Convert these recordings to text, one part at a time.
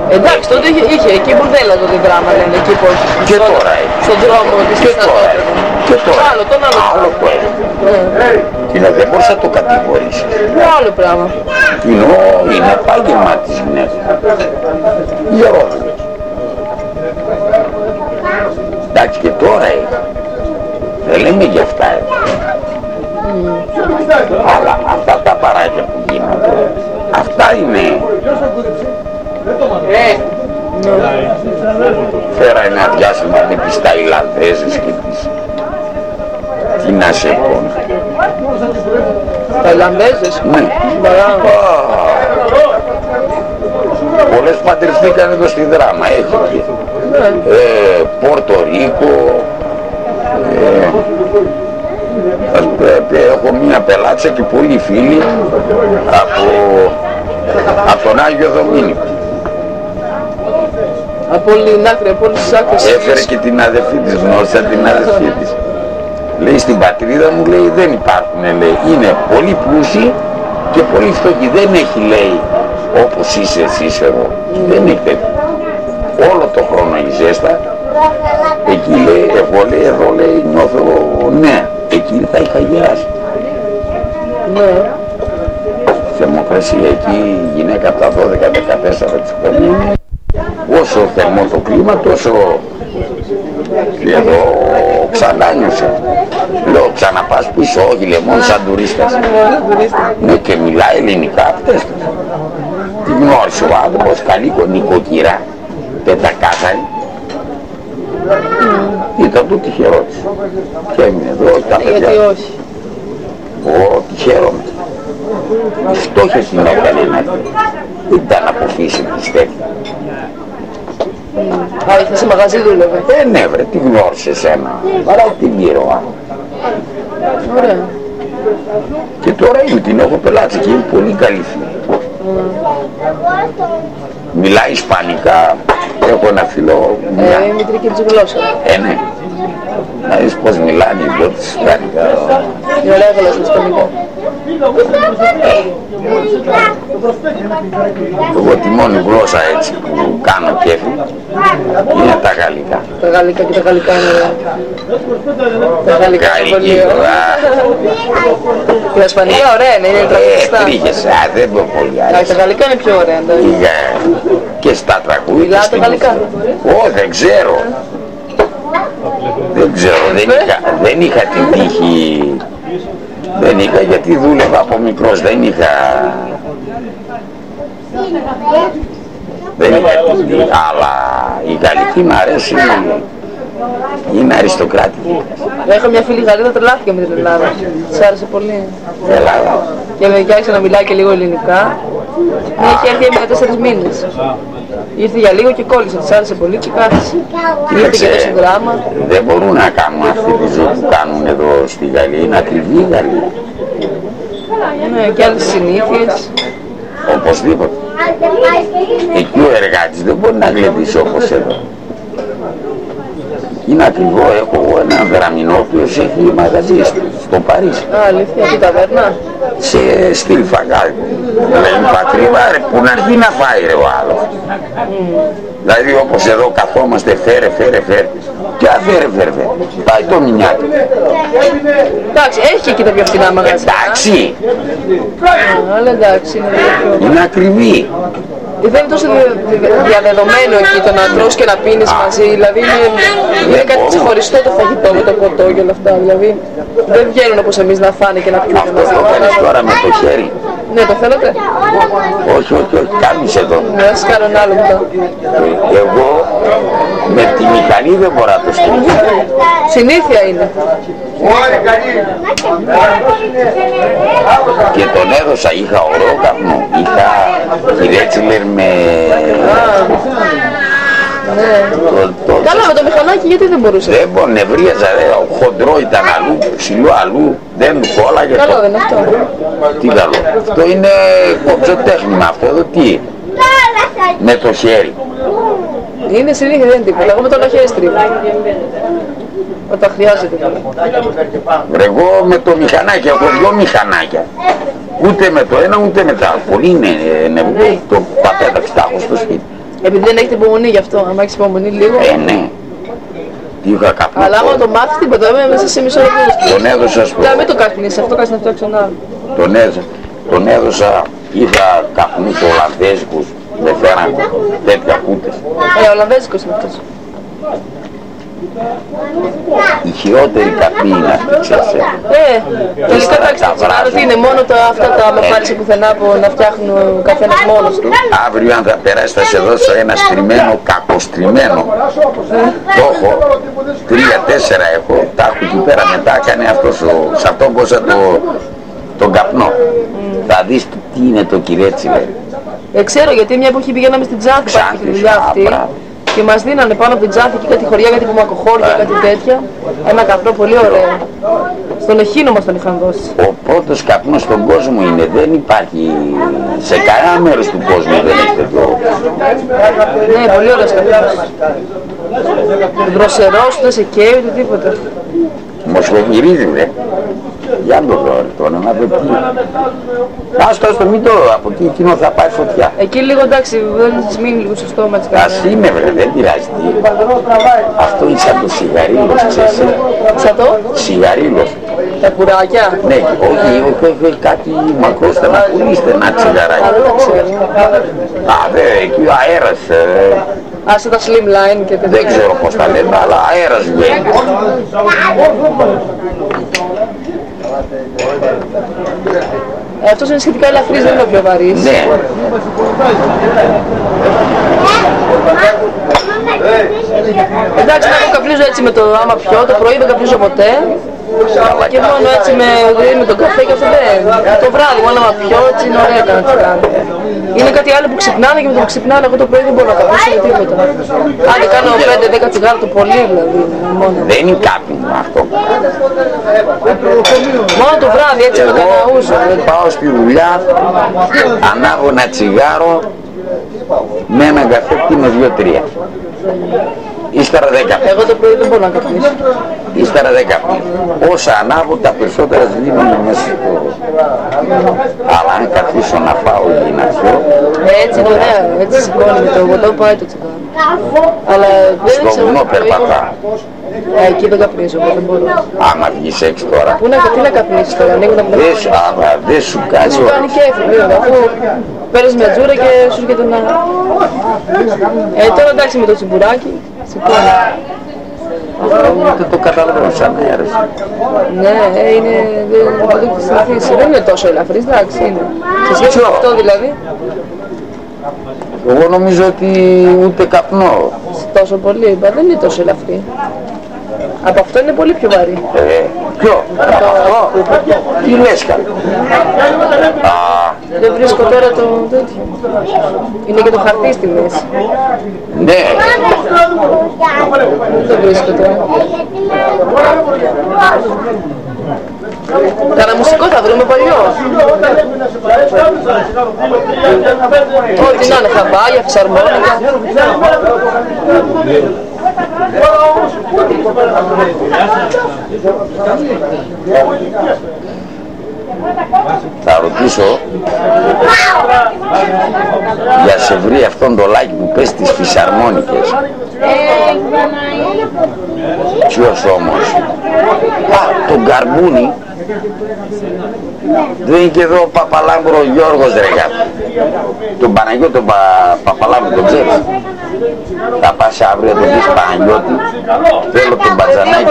Εντάξει, τότε είχε εκεί μπουρδέλα το δράμα, λένε εκεί πώς. Και τώρα έχει. Στον δρόμο της Χριστατότητα. Και τώρα. Άλλο πράγμα. Δηλαδή δεν μπορείς να το κατηγορήσεις. Άλλο πράγμα. Είναι επάγγελμα της γυναίκας. Γερόδουλη. Εντάξει και τώρα έχει. Δεν λέμε για αυτά. Αλλά αυτά τα παράκια που γίνονται, αυτά είναι. Φέρα ένα διάστημα με τις Ταϊλανδέζες και τις... Τι να σε πω. Ταϊλανδέζες? Ναι. Πολλές παντρευτήκαν εδώ στη Δράμα, έχει και. Πόρτο Ρίκο. Έχω μια πελάτσα και πολλοί φίλοι από τον Άγιο Δομήνικο. Από Λινάκρη, από όλες τις άκρες. Έφερε και την αδερφή της, γνώρισα την αδερφή της. Λέει στην πατρίδα μου, λέει δεν υπάρχουν, λέει, είναι πολύ πλούσιοι και πολύ φτωχοί. Δεν έχει, λέει, όπως είσαι εσείς εδώ. Δεν έχει τέτοιο. Όλο το χρόνο η ζέστα. Εκεί λέει, εγώ λέει, εδώ λέει, νιώθω ναι. Εκεί θα είχα γεράσει. Ναι. Θερμοκρασία εκεί, η γυναίκα από τα 12-14 της χρόνια. Όσο θερμό το κλίμα, τόσο και εδώ ξανάνιωσε. Λέω ξαναπάς πίσω, όχι λέει, μόνο σαν τουρίστας. Ναι, και μιλάει ελληνικά αυτές. Τη γνώρισε ο άνθρωπος, καλή νοικοκυρά, πεντακάθαρη. Ήταν το τυχερό της. Και έμεινε εδώ, τα παιδιά. Γιατί όχι. Χαίρομαι. Οι φτώχες την έκανε να έρθει. Δεν ήταν από φύση της τέτοια. Α, ήρθε σε μαγαζί δούλευε. Ναι βρε, τη γνώρισε εσένα. Παρά την πήρω. Ωραία. Και τώρα είναι, την έχω πελάτση και είναι πολύ καλή φίλη. Μιλάει ισπανικά, έχω ένα φιλό. Η μητρική της γλώσσα. Ναι. Να δεις πως μιλάνε οι δυο της ισπανικά. Η ωραία γλώσσα ισπανικά. Εγώ τη μόνη γλώσσα έτσι που κάνω κέφι είναι τα γαλλικά. Τα γαλλικά και τα γαλλικά είναι... Τα γαλλικά είναι πολύ ωραία. Και τα ισπανικά ωραία είναι τραγουδιστά. Τρίχες, δεν πω πολύ άρεσε. Τα γαλλικά είναι πιο ωραία. Και στα τραγούδια. Μιλάτε γαλλικά? Όχι, δεν ξέρω. Δεν ξέρω, δεν είχα την τύχη. Δεν είχα γιατί δούλευα από μικρός, δεν είχα την τύχη, αλλά η γαλλική μ' αρέσει, είναι αριστοκράτικη. Έχω μια φίλη Γαλλίδα, τρελάθηκε με την Ελλάδα, της άρεσε πολύ. Ελλάδα. Και άρχισε να μιλάει και λίγο ελληνικά, είχε έρθει έμεινε 4 μήνες. Ήρθε για λίγο και κόλλησε, της άρεσε πολύ και κάθισε. Ήρθε και το συνδράμα. Δεν μπορούν να κάνουν αυτή τη ζωή που κάνουν εδώ στη Γαλλία, είναι ακριβή η Γαλλία. Ναι, και άλλες συνήθειες. Οπωσδήποτε. Εκεί ο εργάτης δεν μπορεί να γλεντήσει όπως εδώ. Είναι ακριβό, έχω έναν δραμηνό ο οποίος έχει μαγαζί στο Παρίσι. Α, αλήθεια, τι ταβέρνα. Σε στυλ φαγκάδι. Λέει πατρίδα ρε, που να έρθει να φάει ρε ο άλλος. Δηλαδή όπως εδώ καθόμαστε φέρε. Και φέρε. Πάει το μηνιάκι. Εντάξει, έχει και τα πιο φθηνά μαγαζιά. Εντάξει. Αλλά εντάξει, είναι ακριβή. Δεν είναι τόσο διαδεδομένο εκεί το να τρως και να πίνεις μαζί, δηλαδή είναι κάτι ξεχωριστό το φαγητό με το ποτό και όλα αυτά, δηλαδή δεν βγαίνουν όπως εμείς να φάνε και να πιούν μαζί. Αυτό το κάνεις τώρα με το χέρι. Ναι, το θέλετε? Όχι, κάμισε το. Ναι, ας κάνω ένα άλλο μετά. Εγώ με τη μηχανή δεν μπορώ να το στείλω. Συνήθεια είναι. Και τον έδωσα, είχα ωραίο καπνό, είχα κυρέτσιλερ με... Καλά, με το μηχανάκι γιατί δεν μπορούσε? Δεν μπορώ, νευρίαζα, χοντρό ήταν αλλού, ψηλό αλλού, δεν μου κόλλαγε. Καλό δεν είναι αυτό? Τι καλό? Αυτό είναι κοψοτέχνημα, αυτό εδώ τι? Με το χέρι. Είναι συνήθεια, δεν είναι τίποτα, εγώ με το χέρι στρίβω. Όταν χρειάζεται. Εγώ με το μηχανάκι, έχω 2 μηχανάκια. Ούτε με το ένα ούτε με το άλλο. Πολύ είναι νευρικό, το πατέταξε, τα έχω στο σπίτι. Επειδή δεν έχετε υπομονή γι' αυτό, αν έχεις υπομονή λίγο. Ναι. Τι είχα καπνό. Αλλά άμα το μάθει τίποτα, μέσα σε μισό λεπτό. Τον έδωσα ας πούμε. Μην το καπνίσεις, αυτό κάνεις να φτιάξω ένα άλλο. Τον έδωσα, είδα καπνούς Ολλανδέζικους, δεν φέραν τέτοια κούτες. Ολλανδέζικος είναι αυτός. Η χειρότερη καπνή είναι αυτή, ξέρεις. Τελικά εντάξει, τι είναι μόνο αυτά τα μαπάρισα πουθενά που να φτιάχνουν ο καθένας μόνος του. Αύριο αν θα περάσει θα σε δώσω ένα στριμμένο, κακοστριμμένο. Το έχω, 3-4 έχω, τα έχω εκεί πέρα μετά, κάνει αυτός, σε αυτό πόσα τον καπνό. Θα δεις τι είναι το κυρέτσι, λέει. Ξέρω, γιατί μια εποχή πηγαίναμε στην Τζάνθη, υπάρχει τη δουλειά αυτή. Και μας δίνανε πάνω από την Τζάνθη και κάτι χωριά, κάτι πομακοχώρια, κάτι τέτοια. Ένα καπνό πολύ ωραίο. Στον Εχίνο μας τον είχαν δώσει. Ο πρώτος καπνός στον κόσμο είναι, δεν υπάρχει σε κανένα μέρος του κόσμου, δεν έχετε το. Ναι, πολύ ωραίος καπνός. Δροσερός, ούτε σε καίει, ούτε τίποτα. Μοσχογυρίζει, δε. Για να το δω, το όνομα από εκεί. Άστο, μην το, από εκεί εκείνο θα πάει φωτιά. Εκεί λίγο εντάξει, δεν της μείνει λίγο στο στόμα της Ας είναι βρε, δεν πειράζει. Αυτό είναι σαν το σιγαρίλος, ξέρεις. Σαν το? Σιγαρίλος. Τα κουράκια. Ναι, όχι, κάτι μακρόστα να πουλήσετε ένα τσιγαράκι. Δεν τα ξέρω. Δε, εκεί ο αέρας. Άσε τα slimline και τέτοια. Δεν ξέρω πώς τα λένε, αλλά αέρας βγαίνει. Αυτός είναι σχετικά ελαφρύς, δεν είναι ο πιο βαρύς. Ναι. Εντάξει, εγώ καπνίζω έτσι με το άμα πιω, το πρωί δεν καπνίζω ποτέ. Και μόνο έτσι με τον καφέ και αυτό δεν. Το βράδυ μόνο άμα πιω, έτσι είναι ωραία να το κάνω. Είναι κάτι άλλο που ξυπνάνε και με το που ξυπνάνε εγώ το πρωί δεν μπορώ να καπνίσω με τίποτα. Αν και κάνω 5-10 τσιγάρα το πολύ δηλαδή. Δεν είναι κάπνισμα αυτό. Μόνο το βράδυ έτσι με κανένα ούζο. Πάω στη δουλειά, ανάβω ένα τσιγάρο, με έναν καφέ πίνω 2-3. Ύστερα 10. Εγώ το πρωί δεν μπορώ να καπνίσω. Ύστερα 10. Όσα ανάβω τα περισσότερα σβήνουν μέσα στο. Αλλά αν καθίσω να φάω ή να πιω. Έτσι είναι ωραία, έτσι σηκώνει με το βοτό πάει το τσιγάρο. Αλλά δεν στο βουνό περπατά. Εκεί δεν καπνίζω, δεν μπορώ. Άμα βγεις έξω τώρα. Πού να καπνίσεις τώρα, ανοίγω τα πνεύματα. Δεν σου κάνει. Σου κάνει κέφι, βέβαια, αφού παίρνεις με τζούρα και σου έρχεται να. Τώρα εντάξει με το τσιμπουράκι, σηκώνει. Δεν το καταλαβαίνω σαν αέρας. Ναι, δεν το έχεις συνηθίσει. Δεν είναι τόσο ελαφρύς, εντάξει είναι. Σε σχέση με αυτό δηλαδή. Εγώ νομίζω ότι ούτε καπνό. Τόσο πολύ, είπα, δεν είναι τόσο ελαφρύ. Από αυτό είναι πολύ πιο βαρύ. Ποιο? Αυτό? Τι λες καλά? Δεν βρίσκω τώρα το τέτοιο. Είναι και το χαρτί στη μέση. Ναι. Δεν το βρίσκω τώρα. Κάνα μουσικό θα βρούμε παλιό. Ό,τι να είναι, χαμπάλια, φυσαρμόνικα. Θα ρωτήσω για σε βρει αυτόν το λάκι που πες τις φυσαρμόνικες. Ποιος όμως? Τον Καρμπούνι. Δεν είναι και εδώ ο Παπαλάμπρο ο Γιώργος ρε γάτο. Τον Παναγιώτη τον Παπαλάμπρο τον ξέρεις? Θα πας αύριο τον πεις Παναγιώτη. Θέλω τον μπατζανάκι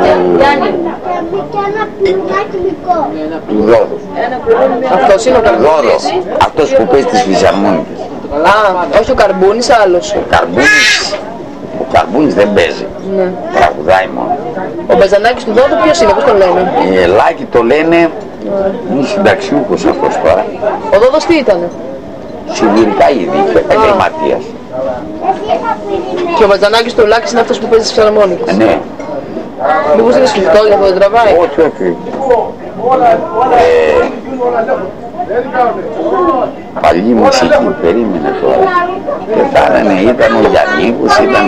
του Δόδου. Αυτός είναι ο Καρμπούνης. Αυτός που παίζει τις φυσαρμόνικες. Όχι ο Καρμπούνης, άλλος. Ο Καρμπούνης δεν παίζει. Ναι. Τραγουδάει μόνο. Ο Μπαζανάκης του Δόδου ποιος είναι, πώς τον λένε? Λάκη το λένε. Είναι συνταξιούχος αυτός τώρα. Ο Δόδος τι ήτανε? Σιδηρικά ήδη, επαγγελματίας. Και ο Μπαζανάκης του Λάκης είναι αυτός που παίζει τις φυσαρμόνικες. Ναι. Μήπως είναι σφιχτό για αυτό το τραβάει? Όχι. Παλιή μουσική, περίμενε τώρα. Πεθάνανε, ήταν ο Γιαννίκος, ήταν.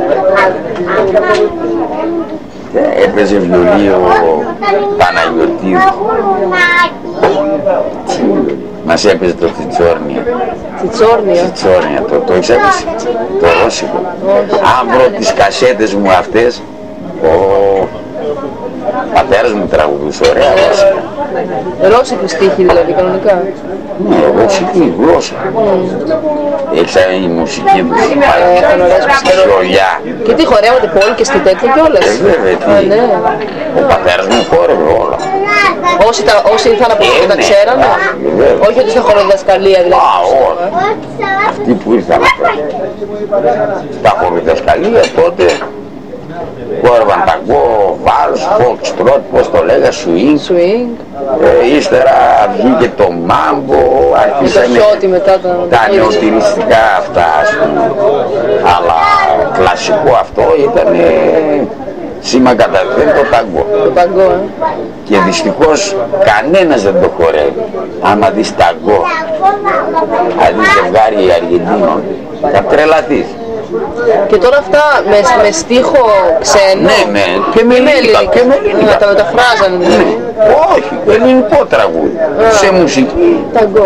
Έπαιζε βιολί ο Παναγιωτίδης. Μας έπαιζε το Τσιτσόρνια. Τσιτσόρνια. Τσιτσόρνια, το έχεις ακούσει? Το ρώσικο. Αν βρω τις κασέτες μου αυτές, ο πατέρας μου τραγουδούσε ωραία ρώσικα. Ρώσικη στίχη δηλαδή, κανονικά. Ναι, ρώσικη γλώσσα. Έχεις η μουσική του Σιολιά. Και τι χορεύατε πόλκες και τέτοια κιόλας? Βέβαια, τι. Ναι. Ο πατέρας μου χόρευε όλα. Όσοι ήρθαν από εκεί τα ξέρανε? Όχι ότι στα χοροδιδασκαλία δηλαδή. Όχι. Αυτοί που ήρθαν στα χοροδιδασκαλία τότε χόρευαν ταγκό, βάλς, φοξτρότ, πώς το λέγα, swing. Ύστερα βγήκε το μάμπο, αρχίσανε τα νεοτηριστικά αυτά, ας πούμε. Αλλά κλασικό αυτό ήταν σήμα καταρχήν το ταγκό. Και δυστυχώς κανένας δεν το χορεύει. Άμα δεις ταγκό, αν δεις ζευγάρι Αργεντίνων, θα τρελαθείς. Και τώρα αυτά με στίχο ξένο? Ναι, και με ελληνικά. Τα μεταφράζανε δηλαδή? Όχι, ελληνικό τραγούδι. Σε μουσική. Ταγκό.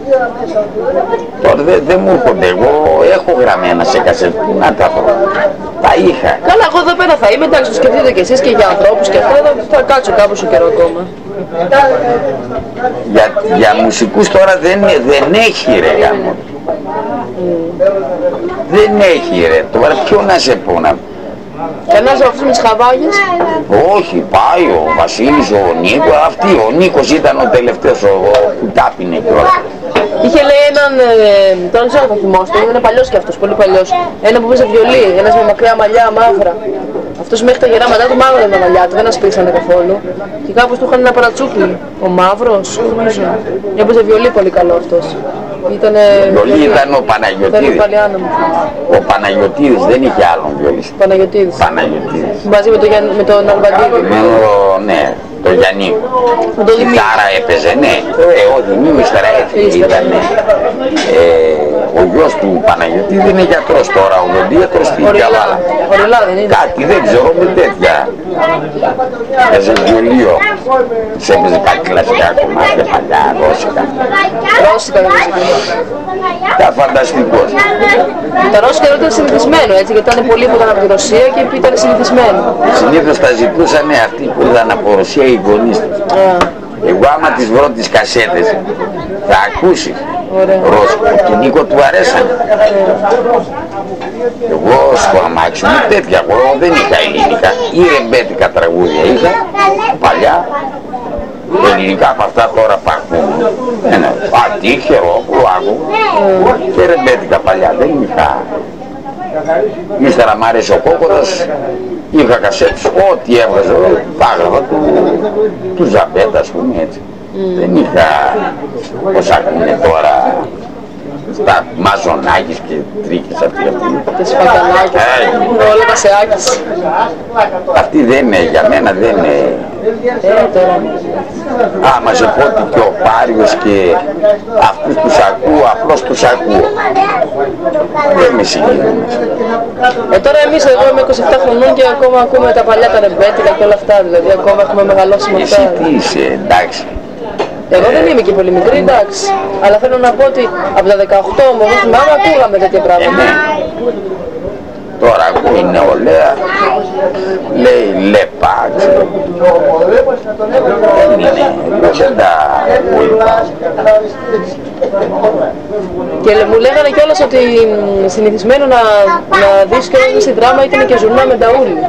Τώρα δεν μου έρχονται, εγώ έχω γραμμένα σε κασέτ, να τα βρω. Τα είχα. Καλά, εγώ εδώ πέρα θα είμαι, εντάξει, το σκεφτείτε κι εσείς και για ανθρώπους και αυτά, θα κάτσω κάπως καιρό ακόμα. Για μουσικούς τώρα δεν έχει ρε γάμο. Δεν έχει ρε, τώρα ποιο να σε πω να... Κανένας από αυτούς με τις χαβάγες? Όχι, πάει ο Βασίλης, ο Νίκος, ο Νίκος ήταν ο τελευταίος που τάπινε κιόλας. Είχε λέει έναν, τώρα δεν ξέρω αν θα θυμόστε, είναι παλιός κι αυτός, πολύ παλιός. Ένα που παίζει βιολί, ένας με μακριά μαλλιά μαύρα. Αυτός μέχρι τα γεράματά του μαύρα τα μαλλιά του, δεν ασπίσανε καθόλου. Και κάπως του είχαν ένα παρατσούκλι, ο μαύρος, νομίζω. Έπαιζε βιολί πολύ καλό αυτός. Βιολί ήταν ο Παναγιωτίδης. Ο Παναγιωτίδης δεν είχε άλλον βιολίστη. Παναγιωτίδης. Μαζί με τον Αλβαντίδη. Ναι, το Γιάννη. Κιθάρα έπαιζε, ναι. Ο Δημήτρης ύστερα ήταν. Ο γιος του Παναγιωτίδη είναι γιατρός τώρα, οδοντίατρος στην Καβάλα. Κάτι δεν ξέρω με τέτοια. Έπαιζε βιολίο. Τους έπαιζε κάτι κλασικά κομμάτια παλιά, ρώσικα. Τα φανταστικός. Τα ρώσικα ήταν συνηθισμένο έτσι, γιατί ήταν πολλοί που ήταν από τη Ρωσία και ήταν συνηθισμένοι. Συνήθως τα ζητούσαν αυτοί που ήταν από Ρωσία οι γονείς τους. Εγώ άμα τις βρω τις κασέτες θα ακούσεις ρώσικα. Του Νίκο του αρέσανε. Εγώ στο αμάξι μου τέτοια, εγώ δεν είχα ελληνικά. Ή ρεμπέτικα τραγούδια είχα παλιά. Ελληνικά από αυτά τώρα υπάρχουν. Ατύχερο, Ρουάγου και ρεμπέτικα παλιά, δεν είχα. Ύστερα μ' άρεσε ο Κόκοδας, είχα κασέτες, ό,τι έβγαζε, πάγραφα του Ζαμπέτα, ας πούμε έτσι. Δεν είχα, όπως ακούνε τώρα, στα μαζονάκης και τρίκες αυτοί. Και σφακανάκια, όλα τα σεάκης. Αυτή δεν είναι, για μένα δεν είναι. Άμα σε πω ότι και ο Πάριος και αυτούς τους ακούω, απλώς τους ακούω. Δεν με συγκινούν. Τώρα εμείς εδώ είμαι 27 χρονών και ακόμα ακούμε τα παλιά τα ρεμπέτικα και όλα αυτά, δηλαδή ακόμα έχουμε μεγαλώσει με αυτά. Εσύ τι είσαι, εντάξει. Εγώ δεν είμαι και πολύ μικρή, εντάξει. Αλλά θέλω να πω ότι από τα 18 μου, εγώ θυμάμαι, ακούγαμε τέτοια πράγματα. Τώρα ακούω η νεολαία, λέει λέπα, ξέρω. Δεν τα ακούω. Και μου λέγανε κιόλας ότι συνηθισμένο να δεις και στην δράμα ήταν και ζουρνά με ταούλι.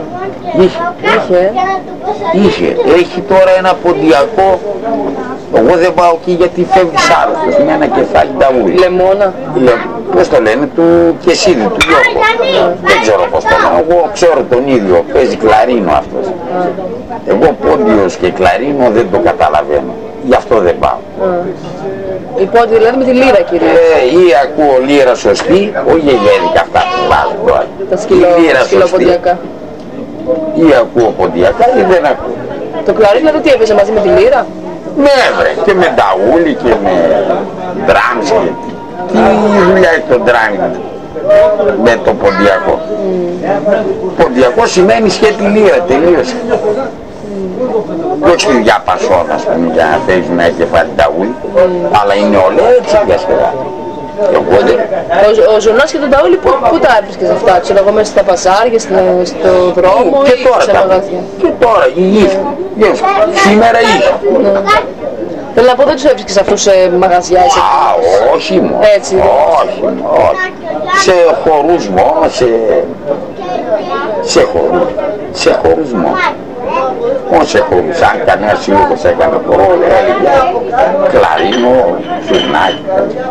Είχε. Έχει τώρα ένα ποντιακό. Εγώ δεν πάω εκεί γιατί φεύγεις άρρωστος με ένα κεφάλι ταούλι. Λεμόνα. Πώς το λένε, του Κεσίδη, του Γιώργου. Δεν ξέρω πώς το λένε. Εγώ ξέρω τον ίδιο, παίζει κλαρίνο αυτός. Εγώ πόντιος και κλαρίνο δεν το καταλαβαίνω. Γι' αυτό δεν πάω. Η πόντι δηλαδή με τη λύρα κυρίως. Ή ακούω λύρα σωστή, όχι γέδικα αυτά που βάζουν τώρα. Τα σκυλοποντιακά. Ή ακούω ποντιακά ή δεν ακούω. Το κλαρίνο δηλαδή τι έπαιζε μαζί με τη λύρα? Ναι βρε, και με ταούλι και με ντράμς και τι δουλειά έχει το ντράμι με το ποντιακό. Ποντιακό σημαίνει σχέτη λύρα, τελείωσε. όχι για πασόν, ας πούμε, για να θέλεις να έχει κεφάλι ταούλι, αλλά είναι όλα έτσι διασκεδάτα. Οπότε... Ο Ζωνάς και τον Ταούλη πού τα έβρισκες αυτά, ξέρω εγώ, μέσα στα παζάρια, στο δρόμο και ή τώρα, σε μαγαζιά? και τώρα, σήμερα ήρθε. Θέλω να πω, δεν τους έβρισκες αυτούς σε μαγαζιά ή σε... Όχι μόνο. Έτσι. Όχι. Σε χορούς μόνο, σε χορούς μόνο. Μόνο σε χορούς. Αν κανένας σύλλογος έκανε χορό, έλεγε κλαρίνο, φουρνάκι.